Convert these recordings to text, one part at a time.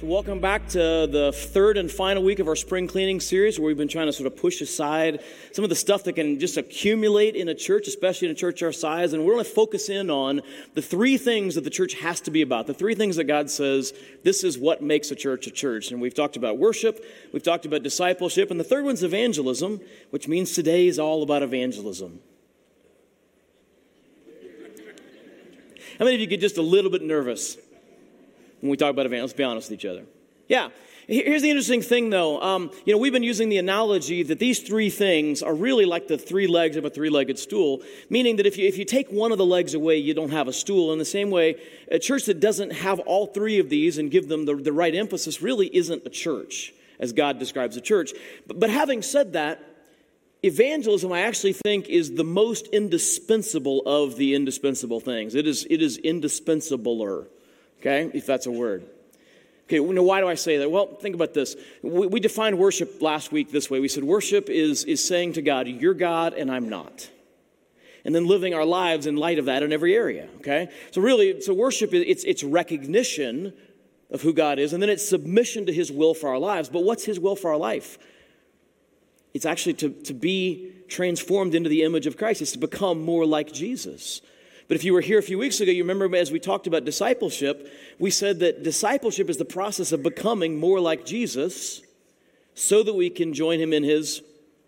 Welcome back to the third and final week of our spring cleaning series, where we've been trying to sort of push aside some of the stuff that can just accumulate in a church, especially in a church our size. And we're going to focus in on the three things that the church has to be about, the three things that God says this is what makes a church a church. And we've talked about worship, we've talked about discipleship, and the third one's evangelism, which means today is all about evangelism. How many of you get just a little bit nervous when we talk about evangelism? Let's be honest with each other. Yeah. Here's the interesting thing, though. We've been using the analogy that these three things are really like the three legs of a three-legged stool, meaning that if you take one of the legs away, you don't have a stool. In the same way, a church that doesn't have all three of these and give them the right emphasis really isn't a church, as God describes a church. But having said that, evangelism, I actually think, is the most indispensable of the indispensable things. It is indispensabler, okay, if that's a word. Okay, why do I say that? Well, think about this. We defined worship last week this way. We said worship is saying to God, you're God and I'm not. And then living our lives in light of that in every area, okay? So worship, it's recognition of who God is, and then it's submission to His will for our lives. But what's His will for our life? It's actually to be transformed into the image of Christ. It's to become more like Jesus. But if you were here a few weeks ago, you remember as we talked about discipleship, we said that discipleship is the process of becoming more like Jesus so that we can join Him in His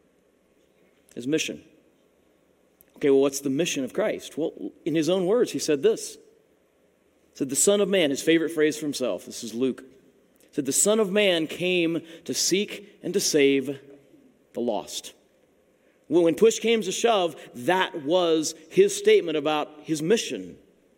mission. Okay, well, what's the mission of Christ? Well, in His own words, He said this. He said, the Son of Man, His favorite phrase for Himself, this is Luke, He said, the Son of Man came to seek and to save the lost. When push came to shove, that was His statement about His mission.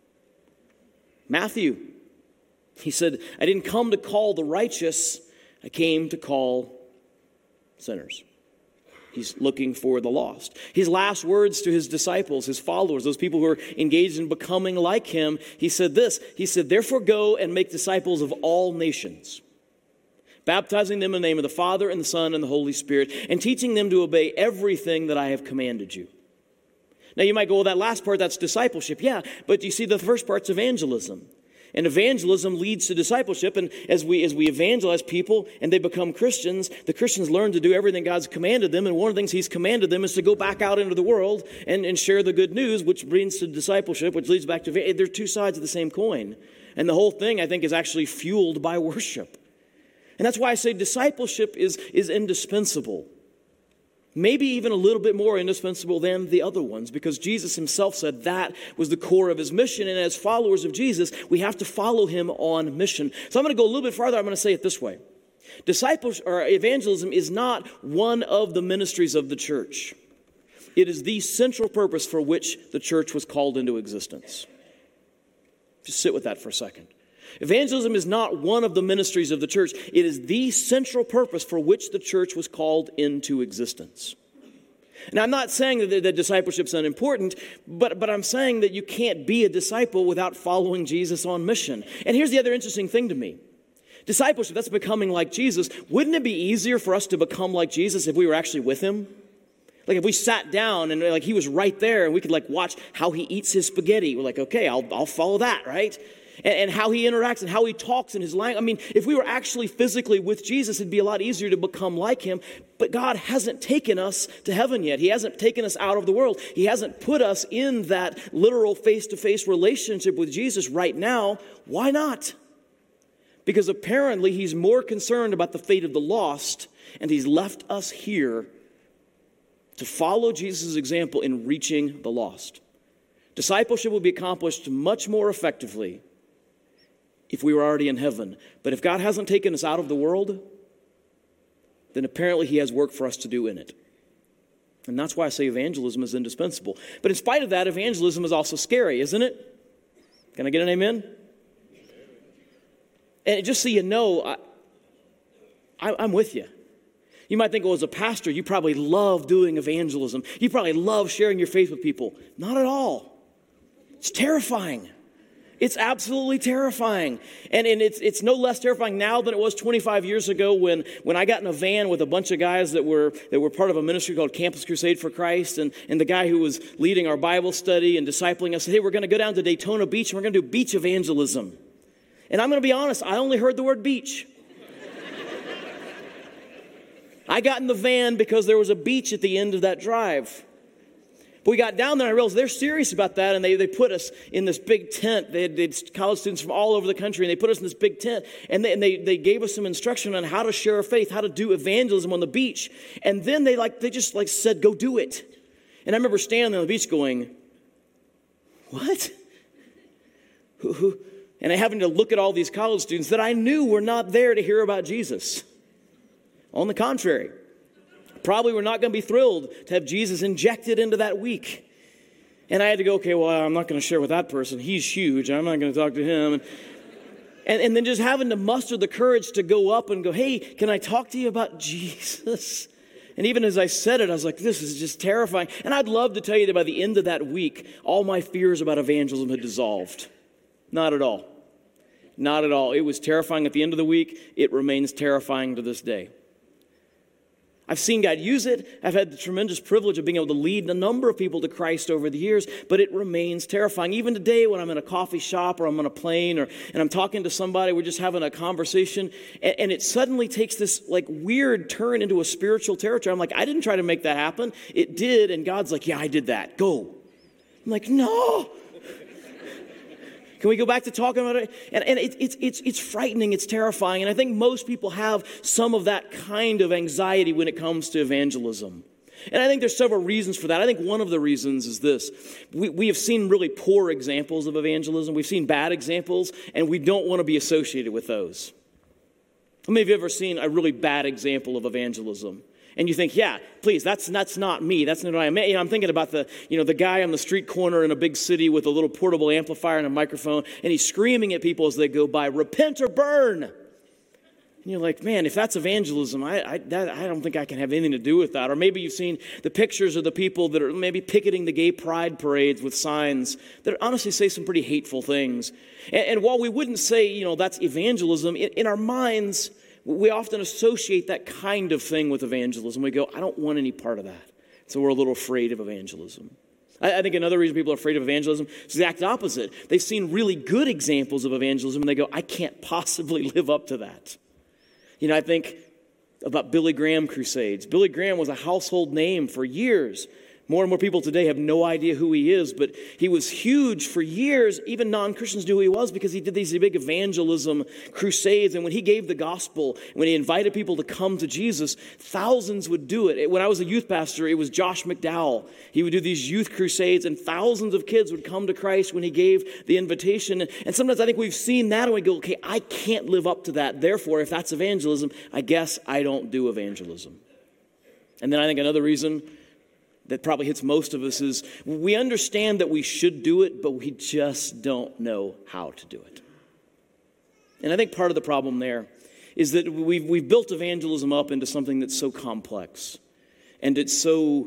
Matthew, He said, I didn't come to call the righteous, I came to call sinners. He's looking for the lost. His last words to His disciples, His followers, those people who are engaged in becoming like Him, He said this, He said, therefore go and make disciples of all nations, baptizing them in the name of the Father and the Son and the Holy Spirit, and teaching them to obey everything that I have commanded you. Now you might go, well, that last part, that's discipleship. Yeah, but you see the first part's evangelism. And evangelism leads to discipleship. And as we evangelize people and they become Christians, the Christians learn to do everything God's commanded them. And one of the things He's commanded them is to go back out into the world and share the good news, which brings to discipleship, which leads back to, they're two sides of the same coin. And the whole thing, I think, is actually fueled by worship. And that's why I say discipleship is indispensable. Maybe even a little bit more indispensable than the other ones, because Jesus Himself said that was the core of His mission. And as followers of Jesus, we have to follow Him on mission. So I'm going to go a little bit farther. I'm going to say it this way. Evangelism is not one of the ministries of the church. It is the central purpose for which the church was called into existence. Just sit with that for a second. Evangelism is not one of the ministries of the church. It is the central purpose for which the church was called into existence. And I'm not saying that discipleship is unimportant, but I'm saying that you can't be a disciple without following Jesus on mission. And here's the other interesting thing to me. Discipleship, that's becoming like Jesus. Wouldn't it be easier for us to become like Jesus if we were actually with Him? Like if we sat down and He was right there and we could watch how He eats His spaghetti. We're like, okay, I'll follow that, right? And how He interacts and how He talks in His language. I mean, if we were actually physically with Jesus, it'd be a lot easier to become like Him. But God hasn't taken us to heaven yet. He hasn't taken us out of the world. He hasn't put us in that literal face-to-face relationship with Jesus right now. Why not? Because apparently He's more concerned about the fate of the lost, and He's left us here to follow Jesus' example in reaching the lost. Discipleship will be accomplished much more effectively if we were already in heaven. But if God hasn't taken us out of the world, then apparently He has work for us to do in it. And that's why I say evangelism is indispensable. But in spite of that, evangelism is also scary, isn't it? Can I get an amen? And just so you know, I'm with you. You might think, well, as a pastor, you probably love doing evangelism. You probably love sharing your faith with people. Not at all. It's terrifying. It's absolutely terrifying. And it's no less terrifying now than it was 25 years ago when I got in a van with a bunch of guys that were part of a ministry called Campus Crusade for Christ. And the guy who was leading our Bible study and discipling us said, hey, we're going to go down to Daytona Beach and we're going to do beach evangelism. And I'm going to be honest, I only heard the word beach. I got in the van because there was a beach at the end of that drive. But we got down there and I realized they're serious about that, and they put us in this big tent. They had college students from all over the country, and they put us in this big tent, and they gave us some instruction on how to share our faith, how to do evangelism on the beach. And then they just said, go do it. And I remember standing on the beach going, what? And I having to look at all these college students that I knew were not there to hear about Jesus. On the contrary, probably were not going to be thrilled to have Jesus injected into that week. And I had to go, okay, well, I'm not going to share with that person. He's huge. I'm not going to talk to him. And then just having to muster the courage to go up and go, hey, can I talk to you about Jesus? And even as I said it, I was like, this is just terrifying. And I'd love to tell you that by the end of that week, all my fears about evangelism had dissolved. Not at all. Not at all. It was terrifying at the end of the week. It remains terrifying to this day. I've seen God use it. I've had the tremendous privilege of being able to lead a number of people to Christ over the years, but it remains terrifying. Even today when I'm in a coffee shop or I'm on a plane and I'm talking to somebody, we're just having a conversation, and it suddenly takes this weird turn into a spiritual territory. I'm like, I didn't try to make that happen. It did, and God's like, yeah, I did that. Go. I'm like, no. Can we go back to talking about it? And it's frightening, it's terrifying, and I think most people have some of that kind of anxiety when it comes to evangelism. And I think there's several reasons for that. I think one of the reasons is this. We have seen really poor examples of evangelism. We've seen bad examples, and we don't want to be associated with those. How many of you have ever seen a really bad example of evangelism? And you think, yeah, please, that's not me. That's not what I am. I'm thinking about the guy on the street corner in a big city with a little portable amplifier and a microphone, and he's screaming at people as they go by, repent or burn. And you're like, man, if that's evangelism, I don't think I can have anything to do with that. Or maybe you've seen the pictures of the people that are maybe picketing the gay pride parades with signs that honestly say some pretty hateful things. And while we wouldn't say, that's evangelism, in our minds, we often associate that kind of thing with evangelism. We go, I don't want any part of that. So we're a little afraid of evangelism. I think another reason people are afraid of evangelism is the exact opposite. They've seen really good examples of evangelism, and they go, I can't possibly live up to that. I think about Billy Graham crusades. Billy Graham was a household name for years. More and more people today have no idea who he is, but he was huge for years. Even non-Christians knew who he was because he did these big evangelism crusades. And when he gave the gospel, when he invited people to come to Jesus, thousands would do it. When I was a youth pastor, it was Josh McDowell. He would do these youth crusades, and thousands of kids would come to Christ when he gave the invitation. And sometimes I think we've seen that and we go, okay, I can't live up to that. Therefore, if that's evangelism, I guess I don't do evangelism. And then I think another reason that probably hits most of us is we understand that we should do it, but we just don't know how to do it. And I think part of the problem there is that we've built evangelism up into something that's so complex, and it's so,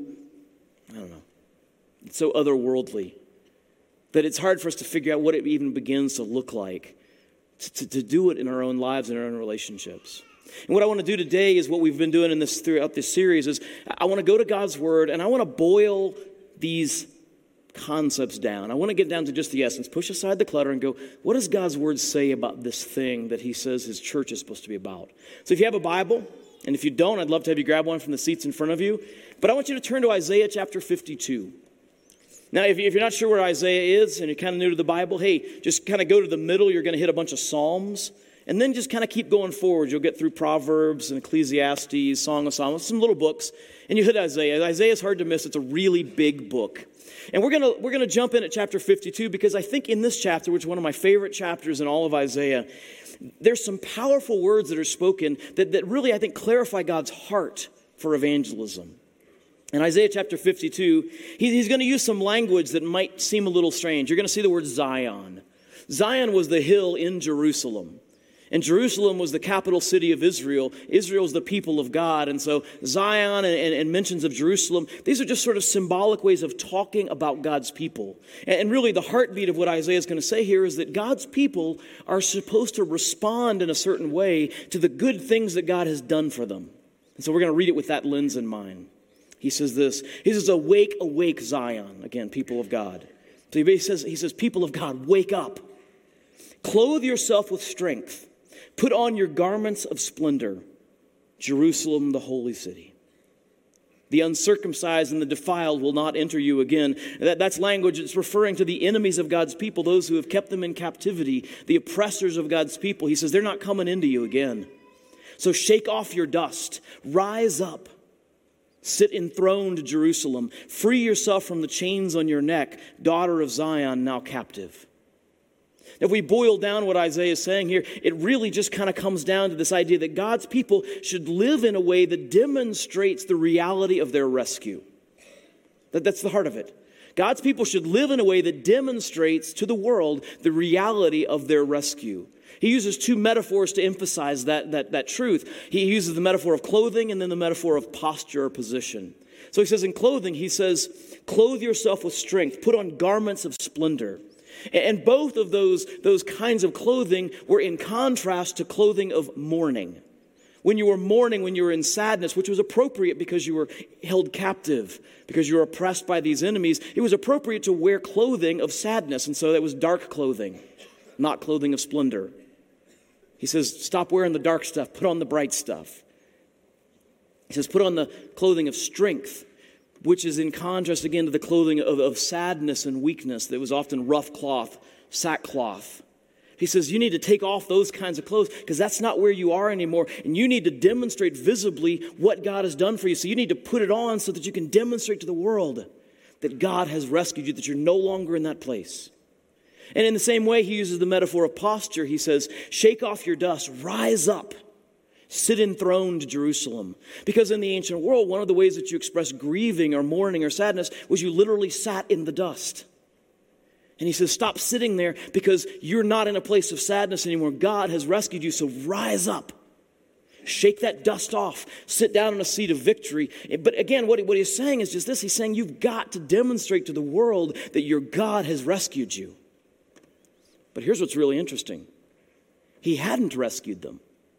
it's so otherworldly, that it's hard for us to figure out what it even begins to look like to do it in our own lives and our own relationships. And what I want to do today is what we've been doing throughout this series is I want to go to God's Word and I want to boil these concepts down. I want to get down to just the essence, push aside the clutter and go, what does God's Word say about this thing that He says His church is supposed to be about? So if you have a Bible, and if you don't, I'd love to have you grab one from the seats in front of you. But I want you to turn to Isaiah chapter 52. Now, if you're not sure where Isaiah is and you're kind of new to the Bible, hey, just kind of go to the middle. You're going to hit a bunch of Psalms. And then just kind of keep going forward. You'll get through Proverbs and Ecclesiastes, Song of Solomon, some little books. And you hit Isaiah. Isaiah's hard to miss. It's a really big book. And we're gonna jump in at chapter 52 because I think in this chapter, which is one of my favorite chapters in all of Isaiah, there's some powerful words that are spoken that really, I think, clarify God's heart for evangelism. In Isaiah chapter 52, he's going to use some language that might seem a little strange. You're going to see the word Zion. Zion was the hill in Jerusalem. And Jerusalem was the capital city of Israel. Israel is the people of God. And so Zion and mentions of Jerusalem, these are just sort of symbolic ways of talking about God's people. And really the heartbeat of what Isaiah is going to say here is that God's people are supposed to respond in a certain way to the good things that God has done for them. And so we're going to read it with that lens in mind. He says this. He says, awake, awake, Zion. Again, people of God. So he says, people of God, wake up. Clothe yourself with strength. Put on your garments of splendor, Jerusalem, the holy city. The uncircumcised and the defiled will not enter you again. That's language that's referring to the enemies of God's people, those who have kept them in captivity, the oppressors of God's people. He says they're not coming into you again. So shake off your dust. Rise up. Sit enthroned, Jerusalem. Free yourself from the chains on your neck, daughter of Zion, now captive. If we boil down what Isaiah is saying here, it really just kind of comes down to this idea that God's people should live in a way that demonstrates the reality of their rescue. That's the heart of it. God's people should live in a way that demonstrates to the world the reality of their rescue. He uses two metaphors to emphasize that truth. He uses the metaphor of clothing and then the metaphor of posture or position. So he says in clothing, he says, clothe yourself with strength, put on garments of splendor. And both of those kinds of clothing were in contrast to clothing of mourning. When you were mourning, when you were in sadness, which was appropriate because you were held captive, because you were oppressed by these enemies, it was appropriate to wear clothing of sadness. And so that was dark clothing, not clothing of splendor. He says, stop wearing the dark stuff, put on the bright stuff. He says, put on the clothing of strength, which is in contrast again to the clothing of sadness and weakness that was often rough cloth, sackcloth. He says you need to take off those kinds of clothes because that's not where you are anymore. And you need to demonstrate visibly what God has done for you. So you need to put it on so that you can demonstrate to the world that God has rescued you, that you're no longer in that place. And in the same way, he uses the metaphor of posture. He says, shake off your dust, rise up. Sit enthroned, Jerusalem. Because in the ancient world, one of the ways that you express grieving or mourning or sadness was you literally sat in the dust. And he says, stop sitting there because you're not in a place of sadness anymore. God has rescued you, so rise up. Shake that dust off. Sit down in a seat of victory. But again, what he's saying is just this. He's saying you've got to demonstrate to the world that your God has rescued you. But here's what's really interesting. He hadn't rescued them.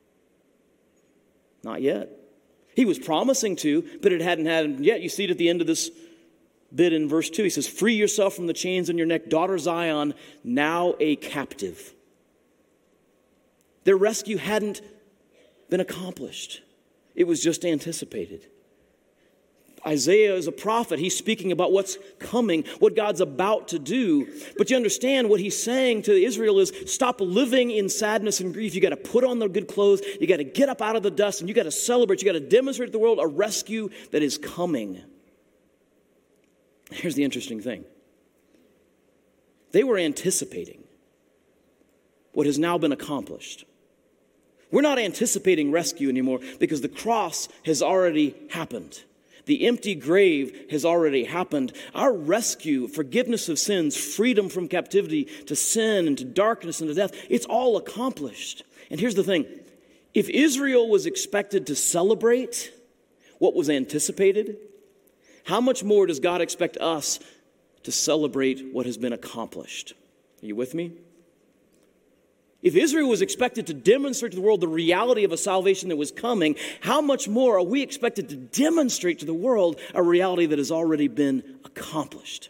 Not yet. He was promising to, but it hadn't happened yet. You see it at the end of this bit in verse 2. He says, free yourself from the chains on your neck, daughter Zion, now a captive. Their rescue hadn't been accomplished. It was just anticipated. Isaiah is a prophet. He's speaking about what's coming, what God's about to do. But you understand what he's saying to Israel is stop living in sadness and grief. You got to put on the good clothes. You got to get up out of the dust and you got to celebrate. You got to demonstrate to the world a rescue that is coming. Here's the interesting thing. They were anticipating what has now been accomplished. We're not anticipating rescue anymore because the cross has already happened. The empty grave has already happened. Our rescue, forgiveness of sins, freedom from captivity to sin and to darkness and to death, it's all accomplished. And here's the thing. If Israel was expected to celebrate what was anticipated, how much more does God expect us to celebrate what has been accomplished? Are you with me? If Israel was expected to demonstrate to the world the reality of a salvation that was coming, how much more are we expected to demonstrate to the world a reality that has already been accomplished?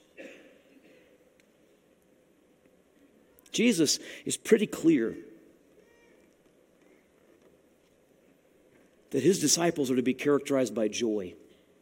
Jesus is pretty clear that his disciples are to be characterized by joy.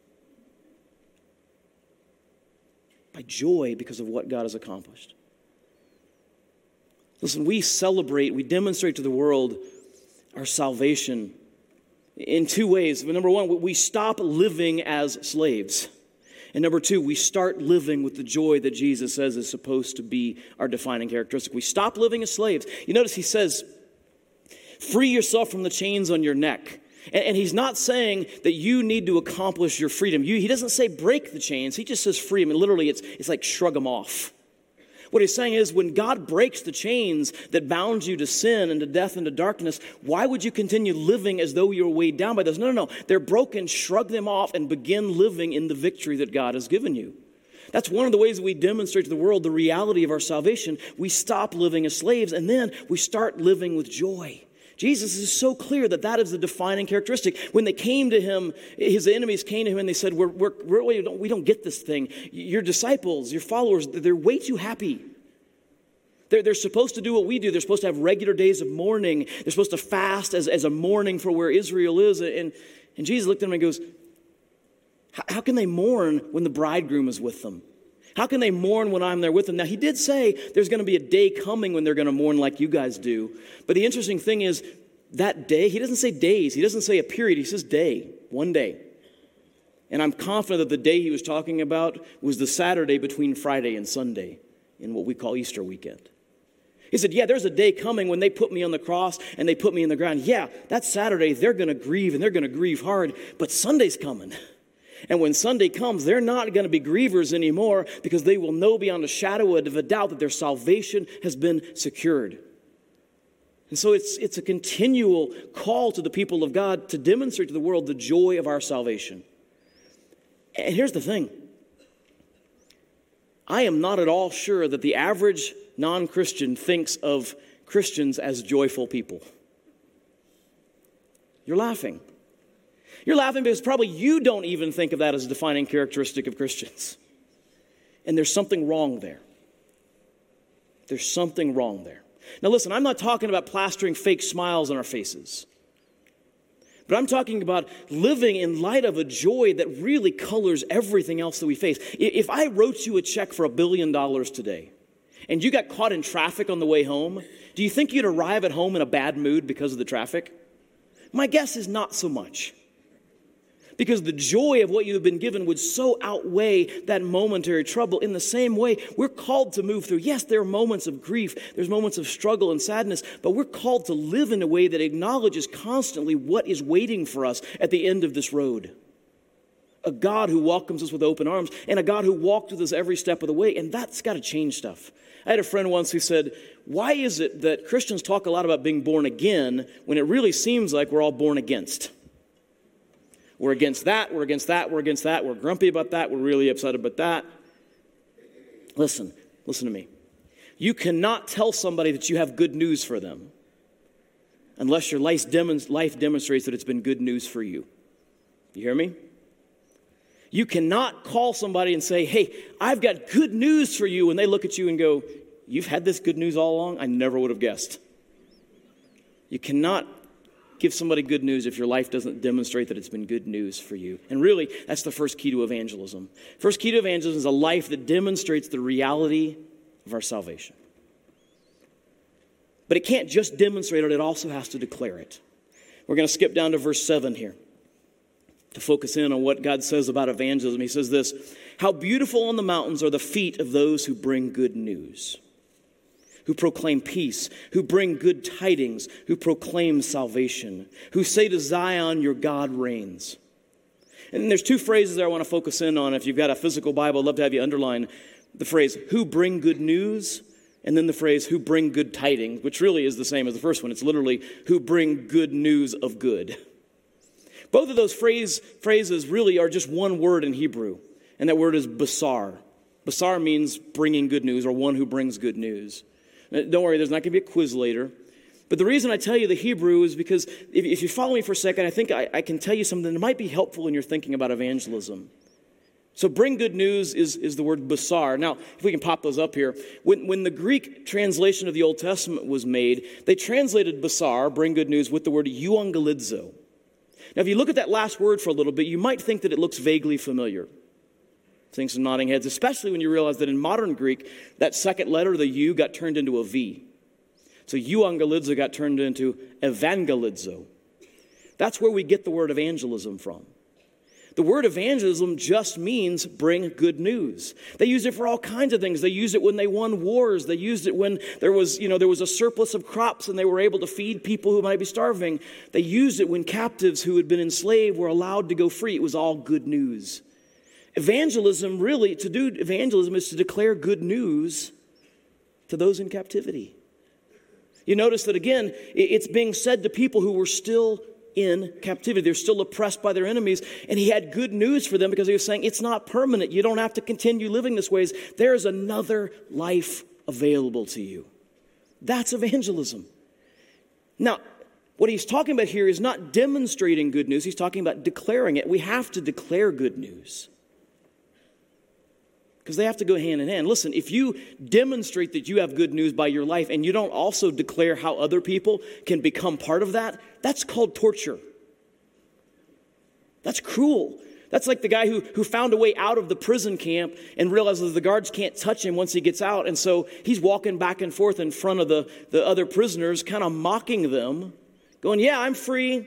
By joy because of what God has accomplished. Listen, we celebrate, we demonstrate to the world our salvation in two ways. Number one, we stop living as slaves. And number two, we start living with the joy that Jesus says is supposed to be our defining characteristic. We stop living as slaves. You notice he says, free yourself from the chains on your neck. And he's not saying that you need to accomplish your freedom. He doesn't say break the chains. He just says free them. And literally, it's like shrug them off. What he's saying is when God breaks the chains that bound you to sin and to death and to darkness, why would you continue living as though you were weighed down by those? No. They're broken. Shrug them off and begin living in the victory that God has given you. That's one of the ways that we demonstrate to the world the reality of our salvation. We stop living as slaves and then we start living with joy. Jesus is so clear that that is the defining characteristic. When they came to him, his enemies came to him and they said, we don't get this thing. Your disciples, your followers, they're way too happy. They're supposed to do what we do. They're supposed to have regular days of mourning. They're supposed to fast as a mourning for where Israel is. And Jesus looked at them and goes, how can they mourn when the bridegroom is with them? How can they mourn when I'm there with them? Now, he did say there's going to be a day coming when they're going to mourn like you guys do. But the interesting thing is that day, he doesn't say days. He doesn't say a period. He says day, one day. And I'm confident that the day he was talking about was the Saturday between Friday and Sunday in what we call Easter weekend. He said, yeah, there's a day coming when they put me on the cross and they put me in the ground. Yeah, that Saturday they're going to grieve and they're going to grieve hard. But Sunday's coming. And when Sunday comes, they're not going to be grievers anymore because they will know beyond a shadow of a doubt that their salvation has been secured. And so it's a continual call to the people of God to demonstrate to the world the joy of our salvation. And here's the thing. I am not at all sure that the average non-Christian thinks of Christians as joyful people. You're laughing. You're laughing because probably you don't even think of that as a defining characteristic of Christians. And there's something wrong there. There's something wrong there. Now listen, I'm not talking about plastering fake smiles on our faces. But I'm talking about living in light of a joy that really colors everything else that we face. If I wrote you a check for $1 billion today, and you got caught in traffic on the way home, do you think you'd arrive at home in a bad mood because of the traffic? My guess is not so much. Because the joy of what you have been given would so outweigh that momentary trouble. In the same way, we're called to move through. Yes, there are moments of grief. There's moments of struggle and sadness. But we're called to live in a way that acknowledges constantly what is waiting for us at the end of this road. A God who welcomes us with open arms and a God who walked with us every step of the way. And that's got to change stuff. I had a friend once who said, why is it that Christians talk a lot about being born again when it really seems like we're all born against? We're against that, we're against that, we're against that, we're grumpy about that, we're really upset about that. Listen to me. You cannot tell somebody that you have good news for them unless your life demonstrates that it's been good news for you. You hear me? You cannot call somebody and say, hey, I've got good news for you, and they look at you and go, you've had this good news all along? I never would have guessed. You cannot give somebody good news if your life doesn't demonstrate that it's been good news for you. And really, that's the first key to evangelism. First key to evangelism is a life that demonstrates the reality of our salvation. But it can't just demonstrate it, it also has to declare it. We're going to skip down to verse 7 here to focus in on what God says about evangelism. He says this, how beautiful on the mountains are the feet of those who bring good news, who proclaim peace, who bring good tidings, who proclaim salvation, who say to Zion, your God reigns. And there's two phrases there I want to focus in on. If you've got a physical Bible, I'd love to have you underline the phrase, who bring good news, and then the phrase, who bring good tidings, which really is the same as the first one. It's literally, who bring good news of good. Both of those phrases really are just one word in Hebrew, and that word is basar. Basar means bringing good news, or one who brings good news. Don't worry, there's not going to be a quiz later. But the reason I tell you the Hebrew is because if you follow me for a second, I think I can tell you something that might be helpful in your thinking about evangelism. So bring good news is the word basar. Now, if we can pop those up here. When the Greek translation of the Old Testament was made, they translated basar, bring good news, with the word euangelizo. Now, if you look at that last word for a little bit, you might think that it looks vaguely familiar. Seeing some nodding heads, especially when you realize that in modern Greek, that second letter, the U, got turned into a V. So euangelizo got turned into evangelizo. That's where we get the word evangelism from. The word evangelism just means bring good news. They use it for all kinds of things. They used it when they won wars. They used it when there was a surplus of crops and they were able to feed people who might be starving. They used it when captives who had been enslaved were allowed to go free. It was all good news. Evangelism, really, to do evangelism is to declare good news to those in captivity. You notice that, again, it's being said to people who were still in captivity. They're still oppressed by their enemies. And he had good news for them because he was saying, it's not permanent. You don't have to continue living this way. There's another life available to you. That's evangelism. Now, what he's talking about here is not demonstrating good news. He's talking about declaring it. We have to declare good news. because they have to go hand in hand. Listen, if you demonstrate that you have good news by your life and you don't also declare how other people can become part of that, that's called torture. That's cruel. That's like the guy who found a way out of the prison camp and realizes the guards can't touch him once he gets out. And so he's walking back and forth in front of the other prisoners, kind of mocking them, going, yeah, I'm free.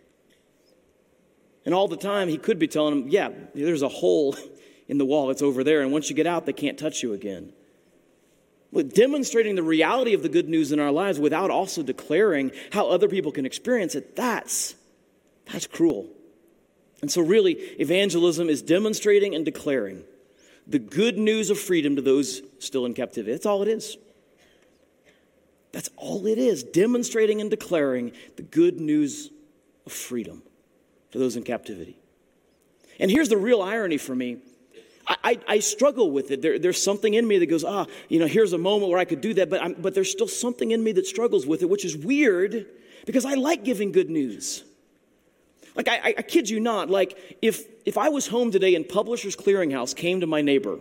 And all the time he could be telling them, yeah, there's a hole in the wall. It's over there. And once you get out, they can't touch you again. But demonstrating the reality of the good news in our lives without also declaring how other people can experience it, that's cruel. And so really, evangelism is demonstrating and declaring the good news of freedom to those still in captivity. That's all it is. That's all it is, demonstrating and declaring the good news of freedom to those in captivity. And here's the real irony for me. I struggle with it. There's something in me that goes, here's a moment where I could do that, but there's still something in me that struggles with it, which is weird because I like giving good news. Like, I kid you not, like, if I was home today and Publishers Clearinghouse came to my neighbor,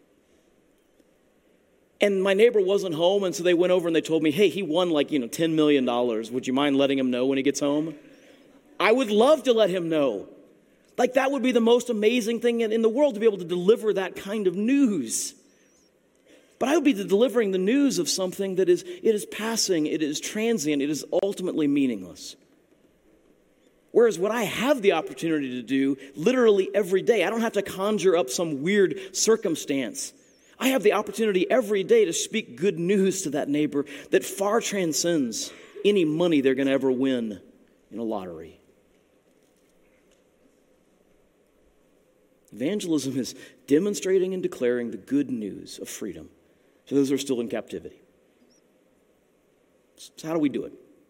and my neighbor wasn't home, and so they went over and they told me, hey, he won $10 million. Would you mind letting him know when he gets home? I would love to let him know. Like, that would be the most amazing thing in the world to be able to deliver that kind of news. But I would be delivering the news of something that it is passing, it is transient, it is ultimately meaningless. Whereas what I have the opportunity to do literally every day, I don't have to conjure up some weird circumstance. I have the opportunity every day to speak good news to that neighbor that far transcends any money they're going to ever win in a lottery. Evangelism is demonstrating and declaring the good news of freedom to those who are still in captivity. So how do we do it?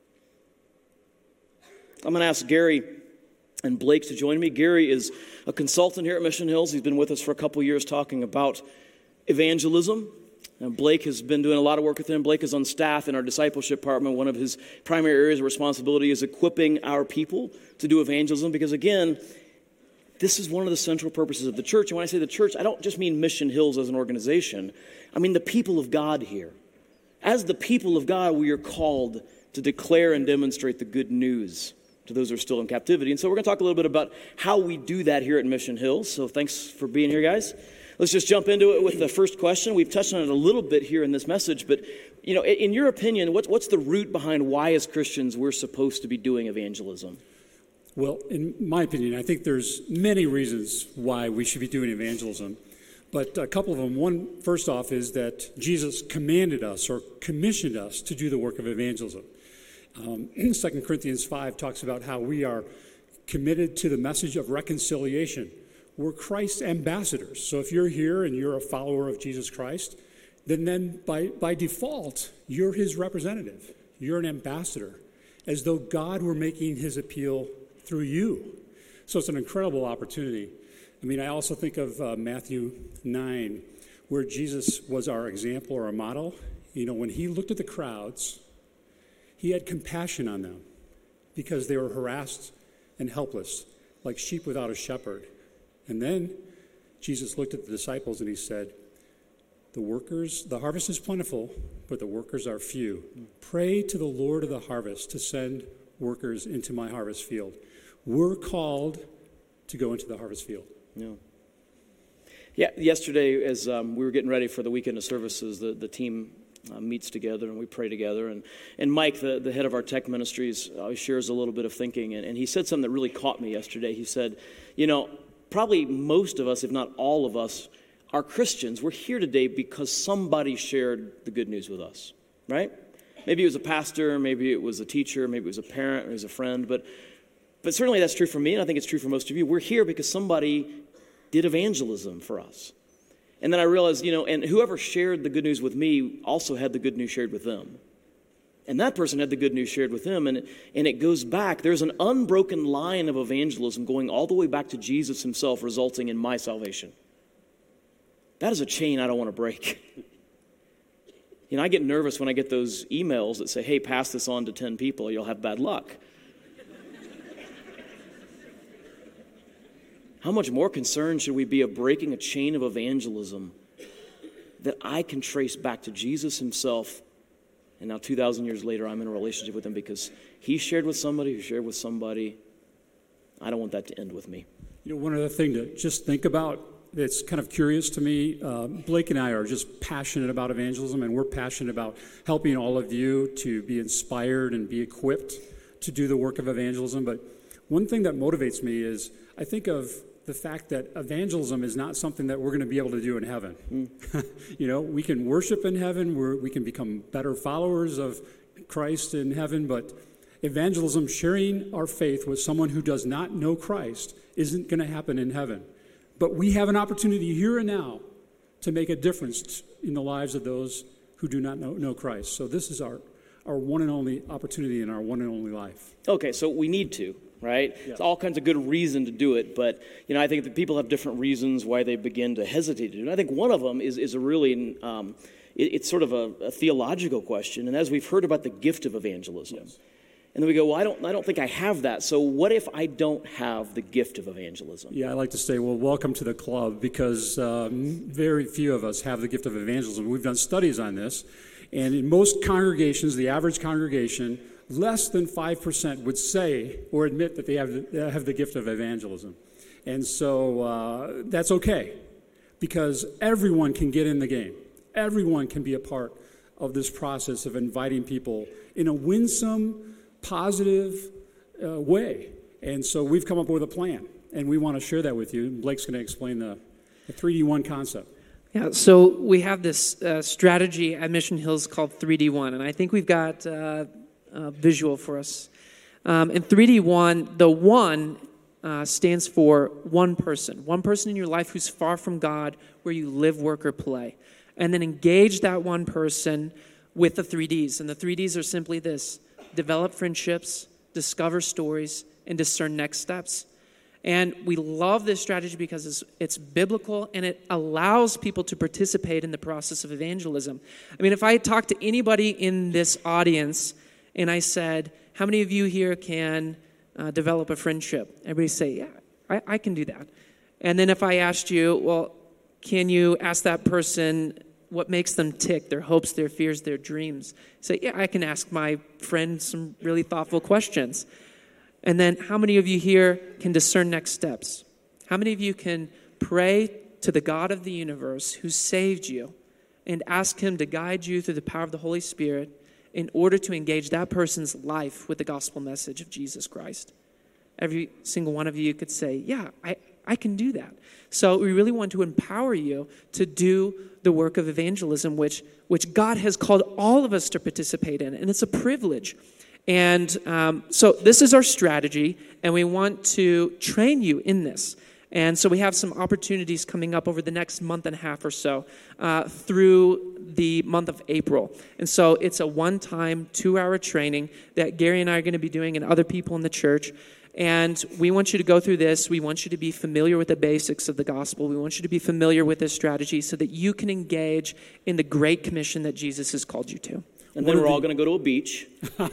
I'm going to ask Gary and Blake to join me. Gary is a consultant here at Mission Hills. He's been with us for a couple years talking about evangelism. And Blake has been doing a lot of work with him. Blake is on staff in our discipleship department. One of his primary areas of responsibility is equipping our people to do evangelism because, again, this is one of the central purposes of the church. And when I say the church, I don't just mean Mission Hills as an organization. I mean the people of God here. As the people of God, we are called to declare and demonstrate the good news to those who are still in captivity. And so we're going to talk a little bit about how we do that here at Mission Hills. So thanks for being here, guys. Let's just jump into it with the first question. We've touched on it a little bit here in this message, but in your opinion, what's the root behind why as Christians we're supposed to be doing evangelism? Well, in my opinion, I think there's many reasons why we should be doing evangelism. But a couple of them. One, first off, is that Jesus commanded us or commissioned us to do the work of evangelism. 2 Corinthians 5 talks about how we are committed to the message of reconciliation. We're Christ's ambassadors. So if you're here and you're a follower of Jesus Christ, then by default, you're his representative. You're an ambassador, as though God were making his appeal through you. So it's an incredible opportunity. I mean, I also think of Matthew 9, where Jesus was our example or our model. When he looked at the crowds, he had compassion on them because they were harassed and helpless, like sheep without a shepherd. And then Jesus looked at the disciples and he said, the harvest is plentiful, but the workers are few. Pray to the Lord of the harvest to send workers into my harvest field. We're called to go into the harvest field. Yeah, yesterday as we were getting ready for the weekend of services, the team meets together and we pray together. And Mike, the head of our tech ministries, always shares a little bit of thinking. And he said something that really caught me yesterday. He said, probably most of us, if not all of us, are Christians. We're here today because somebody shared the good news with us, right? Maybe it was a pastor, maybe it was a teacher, maybe it was a parent, or it was a friend. But certainly that's true for me, and I think it's true for most of you. We're here because somebody did evangelism for us. And then I realized, and whoever shared the good news with me also had the good news shared with them. And that person had the good news shared with them. And it goes back. There's an unbroken line of evangelism going all the way back to Jesus himself, resulting in my salvation. That is a chain I don't want to break. I get nervous when I get those emails that say, hey, pass this on to 10 people, you'll have bad luck. How much more concerned should we be of breaking a chain of evangelism that I can trace back to Jesus himself. And now 2,000 years later, I'm in a relationship with him because he shared with somebody who shared with somebody. I don't want that to end with me. You know, one other thing to just think about that's kind of curious to me, Blake and I are just passionate about evangelism, and we're passionate about helping all of you to be inspired and be equipped to do the work of evangelism. But one thing that motivates me is I think of the fact that evangelism is not something that we're going to be able to do in heaven. You know, we can worship in heaven, we can become better followers of Christ in heaven, but evangelism, sharing our faith with someone who does not know Christ, isn't going to happen in heaven. But we have an opportunity here and now to make a difference in the lives of those who do not know Christ. So this is our one and only opportunity in our one and only life. Okay, so we need to, right? Yeah. It's all kinds of good reason to do it, but I think that people have different reasons why they begin to hesitate to do it. And I think one of them is a really, it's sort of a theological question. And as we've heard about the gift of evangelism, yes. And then we go, well, I don't think I have that. So what if I don't have the gift of evangelism? Yeah, I like to say, well, welcome to the club, because very few of us have the gift of evangelism. We've done studies on this, and in most congregations, the average congregation, less than 5% would say or admit that they have the gift of evangelism. And so that's okay, because everyone can get in the game. Everyone can be a part of this process of inviting people in a winsome, positive way. And so we've come up with a plan, and we want to share that with you. Blake's going to explain the 3D1 concept. Yeah, so we have this strategy at Mission Hills called 3D1, and I think we've got a visual for us. In 3D1, the one stands for one person in your life who's far from God, where you live, work, or play. And then engage that one person with the 3Ds. And the 3Ds are simply this: develop friendships, discover stories, and discern next steps. And we love this strategy because it's biblical, and it allows people to participate in the process of evangelism. I mean, if I talk to anybody in this audience and I said, how many of you here can develop a friendship? Everybody say, yeah, I can do that. And then if I asked you, well, can you ask that person what makes them tick, their hopes, their fears, their dreams? Say, yeah, I can ask my friend some really thoughtful questions. And then how many of you here can discern next steps? How many of you can pray to the God of the universe who saved you and ask him to guide you through the power of the Holy Spirit in order to engage that person's life with the gospel message of Jesus Christ? Every single one of you could say, yeah, I can do that. So we really want to empower you to do the work of evangelism, which God has called all of us to participate in, and it's a privilege. And so this is our strategy, and we want to train you in this. And so we have some opportunities coming up over the next month and a half or so through the month of April. And so it's a one-time 2-hour training that Gary and I are going to be doing, and other people in the church. And we want you to go through this. We want you to be familiar with the basics of the gospel. We want you to be familiar with this strategy so that you can engage in the Great Commission that Jesus has called you to. And then we're all going to go to a beach.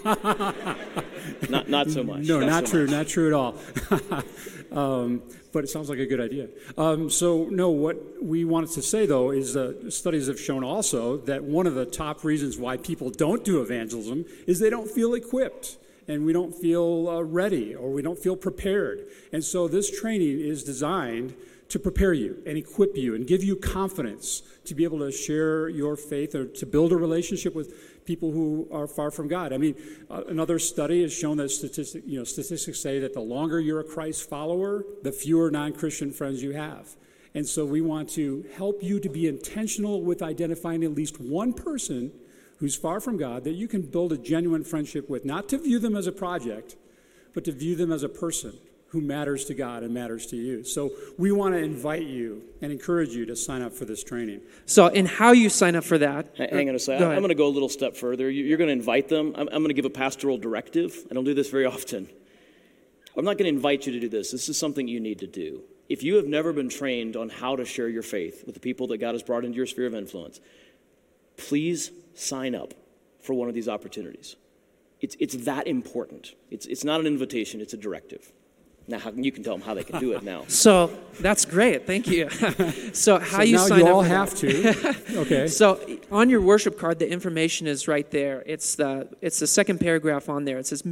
Not so much. No, not true. Not true at all. But it sounds like a good idea. What we wanted to say, though, is studies have shown also that one of the top reasons why people don't do evangelism is they don't feel equipped, and we don't feel ready, or we don't feel prepared. And so this training is designed to prepare you and equip you and give you confidence to be able to share your faith or to build a relationship with people who are far from God. I mean, another study has shown that statistics say that the longer you're a Christ follower, the fewer non-Christian friends you have. And so we want to help you to be intentional with identifying at least one person who's far from God that you can build a genuine friendship with, not to view them as a project, but to view them as a person who matters to God and matters to you. So we want to invite you and encourage you to sign up for this training. So, and how you sign up for that? Hang on a second. I'm going to go a little step further. You're going to invite them. I'm going to give a pastoral directive. I don't do this very often. I'm not going to invite you to do this. This is something you need to do. If you have never been trained on how to share your faith with the people that God has brought into your sphere of influence, please sign up for one of these opportunities. It's that important. It's not an invitation. It's a directive. Now, you can tell them how they can do it now. So that's great. Thank you. So how you now sign you up all for have that. to. Okay. So on your worship card, the information is right there. It's the second paragraph on there. It says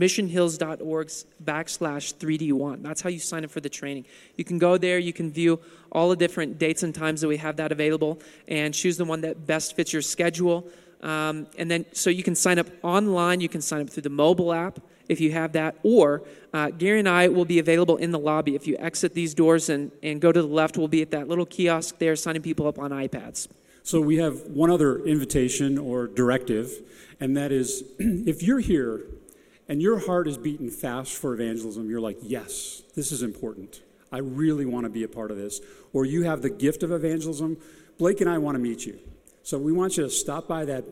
missionhills.org/3D1. That's how you sign up for the training. You can go there. You can view all the different dates and times that we have that available and choose the one that best fits your schedule. And then so you can sign up online. You can sign up through the mobile app if you have that, or Gary and I will be available in the lobby. If you exit these doors and go to the left, we'll be at that little kiosk there signing people up on iPads. So we have one other invitation or directive, and that is if you're here and your heart is beating fast for evangelism, you're like, yes, this is important. I really want to be a part of this. Or you have the gift of evangelism. Blake and I want to meet you. So we want you to stop by that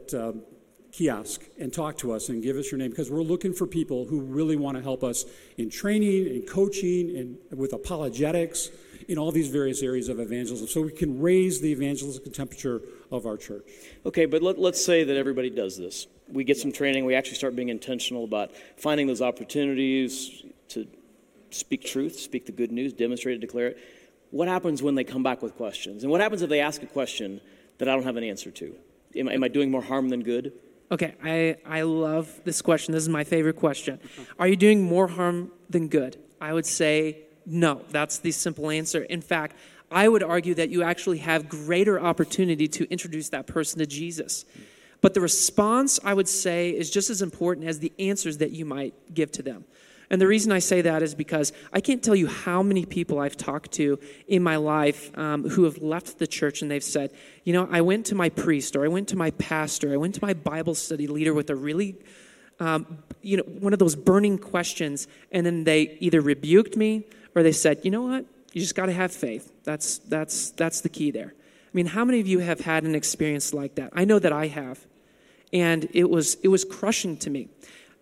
kiosk and talk to us and give us your name, because we're looking for people who really want to help us in training and coaching and with apologetics in all these various areas of evangelism, so we can raise the evangelistic temperature of our church. Okay, but let's say that everybody does this. We get some training. We actually start being intentional about finding those opportunities to speak truth, speak the good news, demonstrate it, declare it. What happens when they come back with questions? And what happens if they ask a question that I don't have an answer to? Am I doing more harm than good? Okay, I love this question. This is my favorite question. Are you doing more harm than good? I would say no. That's the simple answer. In fact, I would argue that you actually have greater opportunity to introduce that person to Jesus. But the response, I would say, is just as important as the answers that you might give to them. And the reason I say that is because I can't tell you how many people I've talked to in my life who have left the church and they've said, you know, I went to my priest, or I went to my pastor, I went to my Bible study leader with a really, one of those burning questions, and then they either rebuked me or they said, you know what, you just got to have faith. That's the key there. I mean, how many of you have had an experience like that? I know that I have, and it was crushing to me.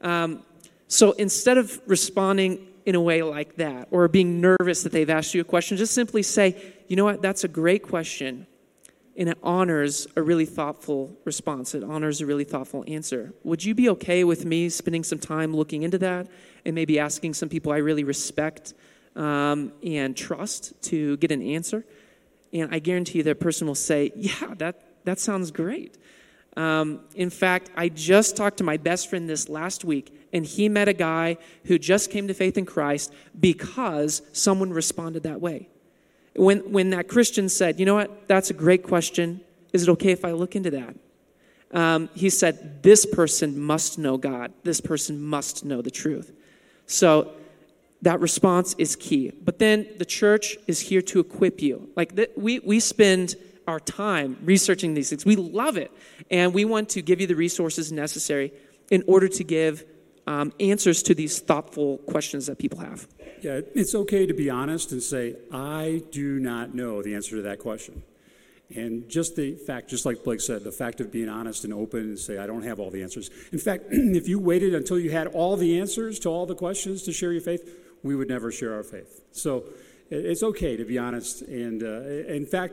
So instead of responding in a way like that, or being nervous that they've asked you a question, just simply say, you know what, that's a great question, and it honors a really thoughtful response. It honors a really thoughtful answer. Would you be okay with me spending some time looking into that and maybe asking some people I really respect and trust to get an answer? And I guarantee you that person will say, yeah, that sounds great. In fact, I just talked to my best friend this last week, and he met a guy who just came to faith in Christ because someone responded that way. When that Christian said, you know what, that's a great question. Is it okay if I look into that? He said, this person must know God. This person must know the truth. So that response is key. But then the church is here to equip you. We spend our time researching these things. We love it. And we want to give you the resources necessary in order to give answers to these thoughtful questions that people have. Yeah, it's okay to be honest and say, I do not know the answer to that question. And just the fact, just like Blake said, the fact of being honest and open and say, I don't have all the answers. In fact, if you waited until you had all the answers to all the questions to share your faith, we would never share our faith. So it's okay to be honest. And in fact,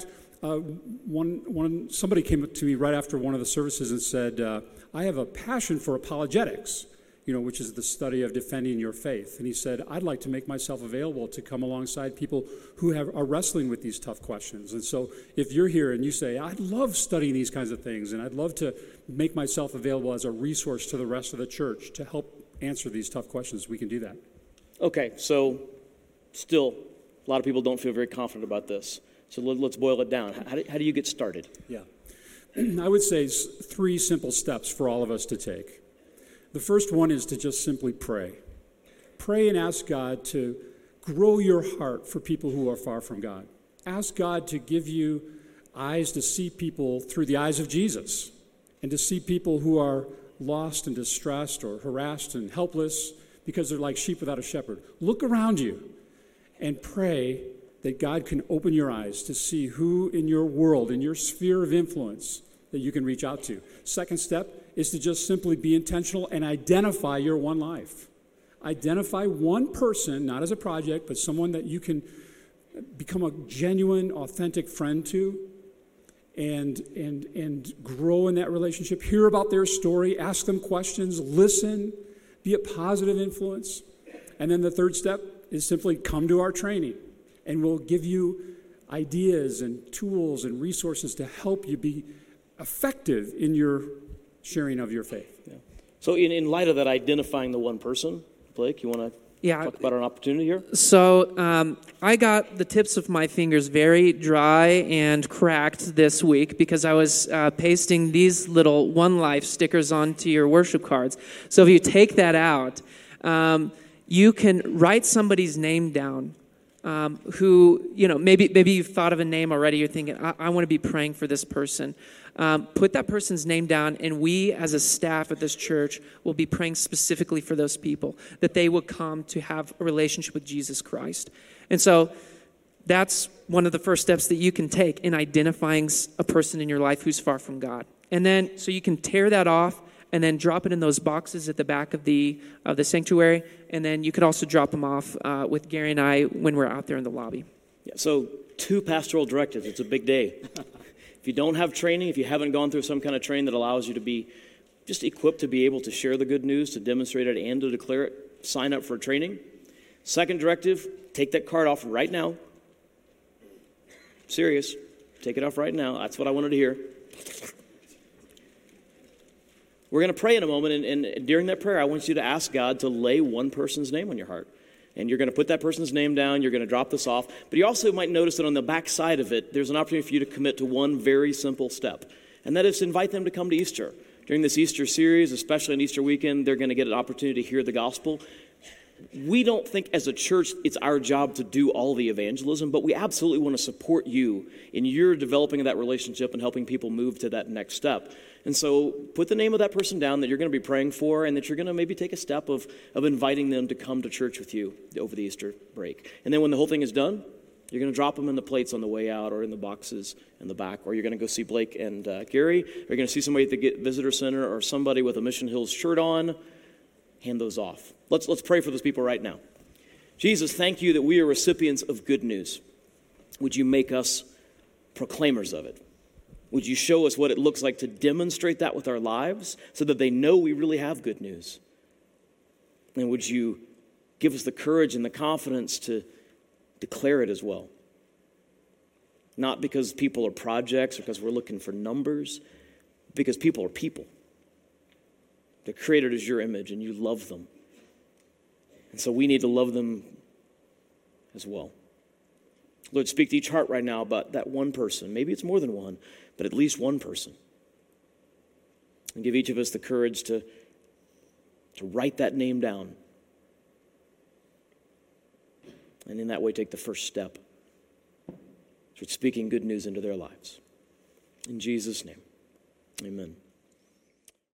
somebody came up to me right after one of the services and said, I have a passion for apologetics, which is the study of defending your faith. And he said, I'd like to make myself available to come alongside people who are wrestling with these tough questions. And so if you're here and you say, I'd love studying these kinds of things, and I'd love to make myself available as a resource to the rest of the church to help answer these tough questions, we can do that. Okay, so still, a lot of people don't feel very confident about this. So let's boil it down. How do you get started? Yeah. I would say 3 simple steps for all of us to take. The first one is to just simply pray. Pray and ask God to grow your heart for people who are far from God. Ask God to give you eyes to see people through the eyes of Jesus, and to see people who are lost and distressed or harassed and helpless because they're like sheep without a shepherd. Look around you and pray that God can open your eyes to see who in your world, in your sphere of influence, that you can reach out to. Second step is to just simply be intentional and identify your one life. Identify one person, not as a project, but someone that you can become a genuine, authentic friend to, and grow in that relationship. Hear about their story, ask them questions, listen, be a positive influence. And then the third step, is simply come to our training, and we'll give you ideas and tools and resources to help you be effective in your sharing of your faith. Yeah. So in light of that, identifying the one person, Blake, you want to talk about an opportunity here? So I got the tips of my fingers very dry and cracked this week because I was pasting these little One Life stickers onto your worship cards. So if you take that out, you can write somebody's name down who, maybe you've thought of a name already. You're thinking, I want to be praying for this person. Put that person's name down, and we as a staff at this church will be praying specifically for those people, that they will come to have a relationship with Jesus Christ. And so that's one of the first steps that you can take in identifying a person in your life who's far from God. And then, so you can tear that off and then drop it in those boxes at the back of the sanctuary. And then you could also drop them off with Gary and I when we're out there in the lobby. Yeah, so 2 pastoral directives. It's a big day. If you don't have training, if you haven't gone through some kind of training that allows you to be just equipped to be able to share the good news, to demonstrate it, and to declare it, sign up for training. Second directive, take that card off right now. Serious. Take it off right now. That's what I wanted to hear. We're going to pray in a moment, and during that prayer, I want you to ask God to lay one person's name on your heart. And you're going to put that person's name down, you're going to drop this off, but you also might notice that on the back side of it, there's an opportunity for you to commit to one very simple step, and that is to invite them to come to Easter. During this Easter series, especially on Easter weekend, they're going to get an opportunity to hear the gospel. We don't think as a church it's our job to do all the evangelism, but we absolutely want to support you in your developing of that relationship and helping people move to that next step. And so put the name of that person down that you're going to be praying for, and that you're going to maybe take a step of inviting them to come to church with you over the Easter break. And then when the whole thing is done, you're going to drop them in the plates on the way out or in the boxes in the back, or you're going to go see Blake and Gary, or you're going to see somebody at the visitor center or somebody with a Mission Hills shirt on. Hand those off. Let's pray for those people right now. Jesus, thank you that we are recipients of good news. Would you make us proclaimers of it? Would you show us what it looks like to demonstrate that with our lives so that they know we really have good news? And would you give us the courage and the confidence to declare it as well? Not because people are projects or because we're looking for numbers, because people are people. They're created as your image and you love them. And so we need to love them as well. Lord, speak to each heart right now about that one person. Maybe it's more than one, but at least one person. And give each of us the courage to write that name down. And in that way, take the first step towards speaking good news into their lives. In Jesus' name, amen.